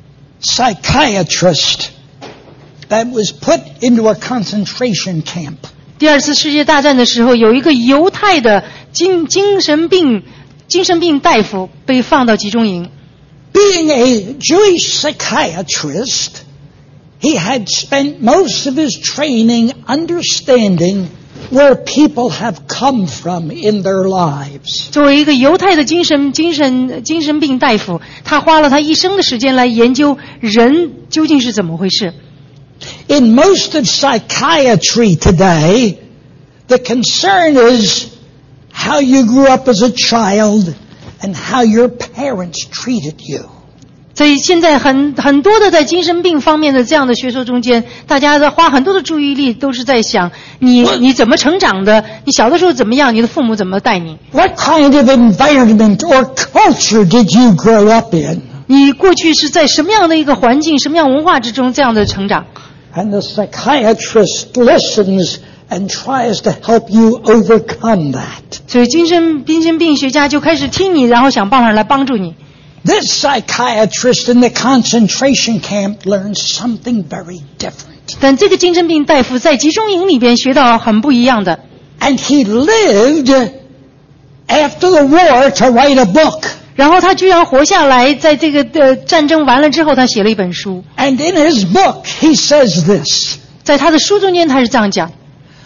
psychiatrist that was put into a concentration camp. 第二次世界大战的时候，有一个犹太的精精神病精神病大夫被放到集中营。 Being a Jewish psychiatrist, he had spent most of his training understanding where people have come from in their lives. 作为一个犹太的精神精神精神病大夫，他花了他一生的时间来研究人究竟是怎么回事。 In most of psychiatry today, the concern is how you grew up as a child and how your parents treated you. 所以现在很很多的在精神病方面的这样的学说中间，大家在花很多的注意力都是在想你你怎么成长的，你小的时候怎么样，你的父母怎么带你， What kind of environment or culture did you grow up in? 你过去是在什么样的一个环境、什么样文化之中这样的成长。 And the psychiatrist listens and tries to help you overcome that. 所以精神精神病学家就开始听你，然后想办法来帮助你。 This psychiatrist in the concentration camp learned something very different. 但这个精神病大夫在集中营里边学到很不一样的。 And he lived after the war to write a book. 然后他居然活下来，在这个呃战争完了之后，他写了一本书。 And in his book, he says this. 在他的书中间，他是这样讲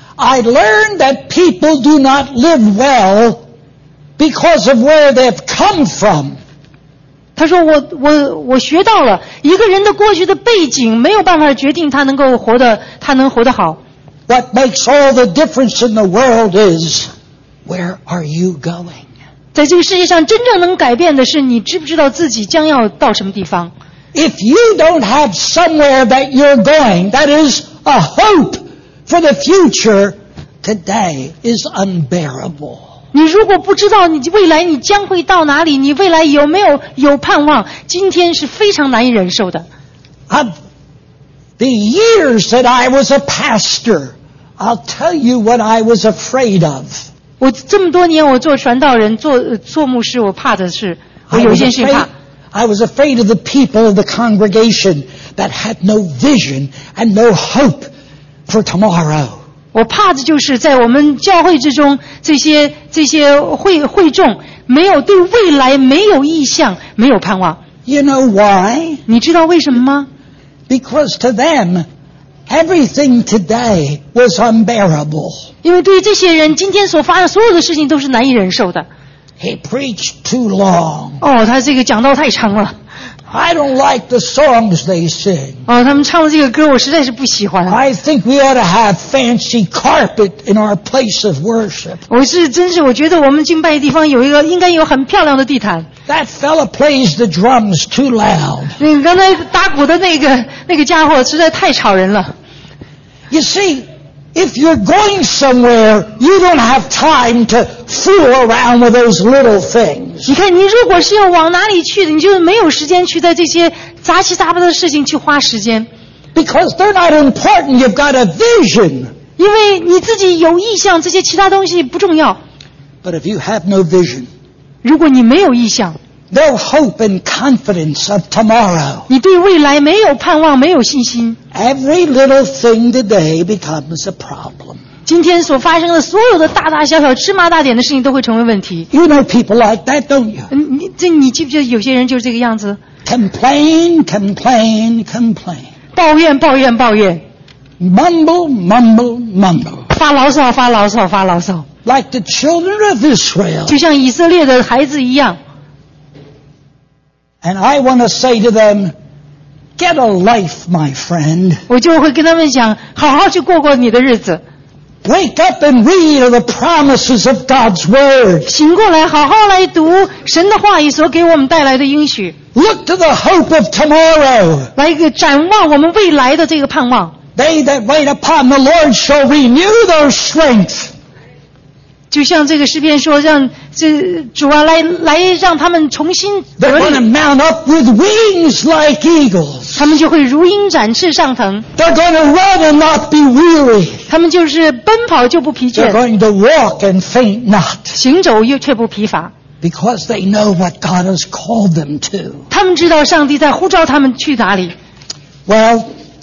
I learned that people do not live well because of where they've come from. 他说我我我学到了一个人的过去的背景没有办法决定他能够活得他能活得好。 What makes all the difference in the world is, where are you going? 在这个世界上真正能改变的是你知不知道自己将要到什么地方。 If you don't have somewhere that you're going, that is a hope for the future, today is unbearable. 你如果不知道你未来你将会到哪里，你未来有没有有盼望，今天是非常难以忍受的。 Of the years that I was a pastor, I'll tell you what I was afraid of. 我这么多年我做传道人做做牧师，我怕的是我 I 有一 was 件事情 afraid, 怕。 I was afraid of the people of the congregation that had no vision and no hope for tomorrow. 我怕的就是在我们教会之中，这些这些会会众没有对未来没有意向，没有盼望。 You know why? 你知道为什么吗？ Because to them, everything today was unbearable. 因为对于这些人，今天所发生的所有的事情都是难以忍受的。 He preached too long. 哦，他这个讲道太长了。 I don't like the songs they sing. 哦，他们唱的这个歌我实在是不喜欢。 I think we ought to have fancy carpet in our place of worship. 我是真是我觉得我们敬拜的地方有一个应该有很漂亮的地毯。 That fella plays the drums too loud. 那个刚才打鼓的那个那个家伙实在太吵人了。 You see, if you're going somewhere, you don't have time to fool around with those little things. 你看，你如果是要往哪里去的，你就没有时间去在这些杂七杂八的事情去花时间， Because they're not important, you've got a vision. 因为你自己有意向，这些其他东西不重要。 But if you have no vision, 如果你没有意向， no hope and confidence of tomorrow, 你对未来没有盼望，没有信心， every little thing today becomes a problem. 今天所发生的所有的大大小小芝麻大点的事情都会成为问题。 You know people like that, don't you? 嗯，你这你记不记得有些人就是这个样子， Complain, complain, complain. 抱怨抱怨抱怨， Mumble, mumble, mumble. 发牢骚发牢骚发牢骚， Like the children of Israel. 就像以色列的孩子一样。 And I want to say to them, get a life, my friend. 我就会跟他们讲，好好去过过你的日子， Wake up and read the promises of God's Word. 醒过来，好好来读神的话语所给我们带来的应许， Look to the hope of tomorrow. 来一个展望我们未来的这个盼望。 They that wait upon the Lord shall renew their strength. 就像这个诗篇说，让这主啊来来让他们重新 They're 得 going to 力， mount up with wings like eagles. 他们就会如鹰展翅上腾， They're going to run and not be weary. 他们就是奔跑就不疲 They're 倦， going to walk and faint not. 行走又却不疲乏。 Because they know what God has called them to. 他们知道上帝在呼召他们去哪里。 Well,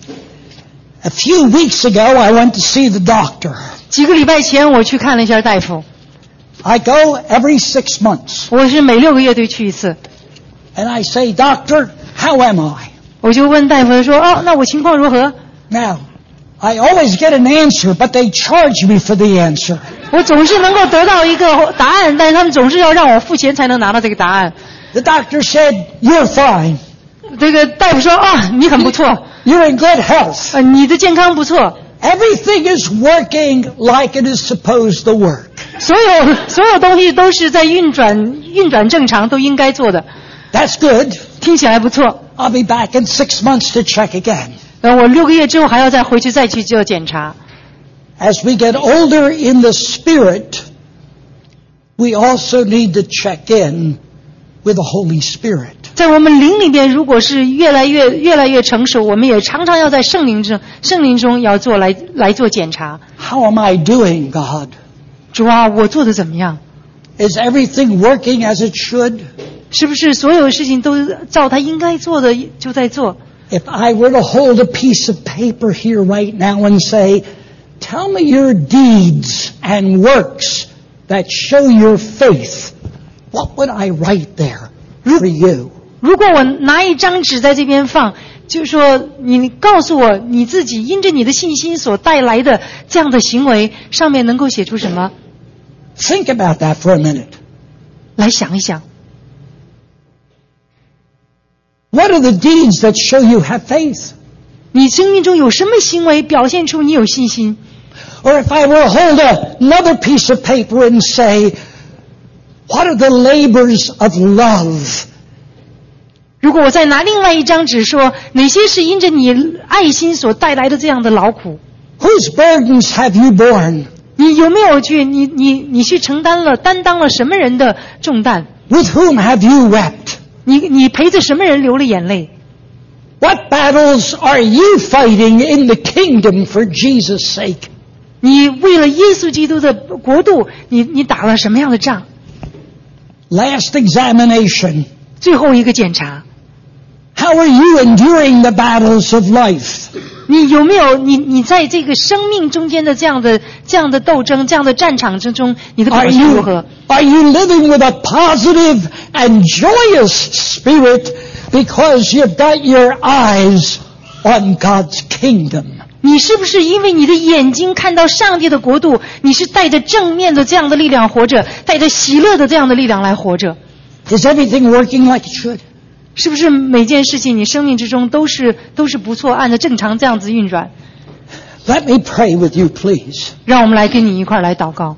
a few weeks ago I went to see the doctor. 几个礼拜前我去看了一下大夫， I go every six months. 我是每六个月都去一次， And I say, Doctor, how am I? 我就问大夫说，哦，那我情况如何？ Now, I always get an answer, but they charge me for the answer. 我总是能够得到一个答案，但是他们总是要让我付钱才能拿到这个答案。 The doctor said, you're fine. 这个大夫说，啊，你很不错， You're in good health. 呃，你的健康不错， Everything is working like it is supposed to work. 所有所有东西都是在运转运转正常，都应该做的， That's good. 听起来不错。 I'll be back in six months to check again. 呃，我六个月之后还要再回去再去做检查。 As we get older in the spirit, we also need to check in with the Holy Spirit. 在我们灵里边，如果是越来越越来越成熟，我们也常常要在圣灵中圣灵中要做来来做检查。 How am I doing, God? 主啊，我做的怎么样？ Is everything working as it should? 是不是所有事情都照他应该做的就在做？ If I were to hold a piece of paper here right now and say, tell me your deeds and works that show your faith, what would I write there? for you. 如果我拿一张纸在这边放，就是说你告诉我你自己因着你的信心所带来的这样的行为，上面能够写出什么？ Think about that for a minute. 来想一想。 What are the deeds that show you have faith? 你生命中有什么行为表现出你有信心？ Or if I were to hold a, another piece of paper and say, what are the labors of love? 如果我再拿另外一张纸说，哪些是因着你爱心所带来的这样的劳苦？ Whose burdens have you borne? 你有没有去你你你去承担了担当了什么人的重担？ With whom have you wept? 你你陪着什么人流了眼泪？ What battles are you fighting in the kingdom for Jesus' sake? 你为了耶稣基督的国度，你你打了什么样的仗？ Last examination. 最后一个检查， How are you enduring the battles of life? 你有没有你你在这个生命中间的这样的这样的斗争、这样的战场之中，你的表 Are 现如 you, 何？ are you living with a positive and joyous spirit because you've got your eyes on God's kingdom? 你是不是因为你的眼睛看到上帝的国度，你是带着正面的这样的力量活着，带着喜乐的这样的力量来活着？ Is everything working like it should? 是不是每件事情你生命之中都是都是不错，按照正常这样子运转？ Let me pray with you, please. 让我们来跟你一块儿来祷告。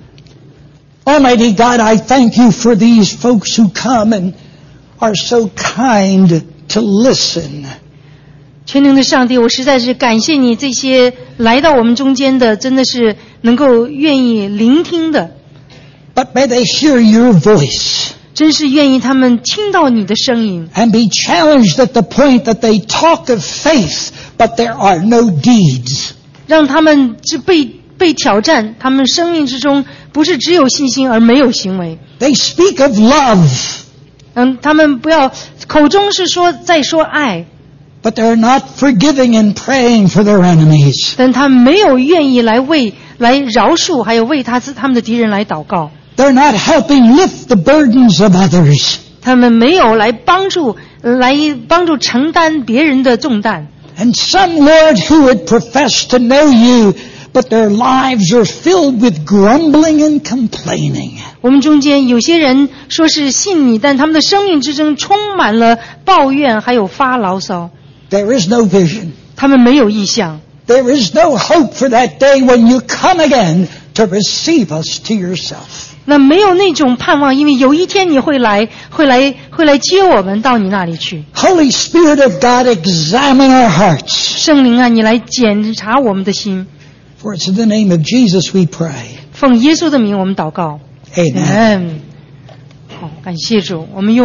Almighty God, I thank you for these folks who come and are so kind to listen. 全能的上帝，我实在是感谢你这些来到我们中间的，真的是能够愿意聆听的， But may they hear your voice 真是愿意他们听到你的声音， and be challenged at the point that they talk of faith, but there are no deeds. 让他们是被被挑战，他们生命之中不是只有信心而没有行为。 They speak of love, 嗯，他们不要口中是说在说爱， but they're not forgiving and praying for their enemies. 但他们没有愿意来为来饶恕，还有为他他们的敌人来祷告。 They're not helping lift the burdens of others. 他们没有来帮助来帮助承担别人的重担。 And some, Lord, who would profess to know you, but their lives are filled with grumbling and complaining. 我们中间有些人说是信你，但他们的生命之中充满了抱怨，还有发牢骚。 There is no vision. 他们没有意向， There is no hope for that day when you come again to receive us to yourself. 那没有那种盼望，因为有一天你会来，会来，会来接我们到你那里去。 Holy Spirit of God, examine our hearts. 圣灵啊，你来检查我们的心。 For it's in the name of Jesus we pray. 奉耶稣的名，我们祷告。 Amen. 嗯，好，感谢主，我们用。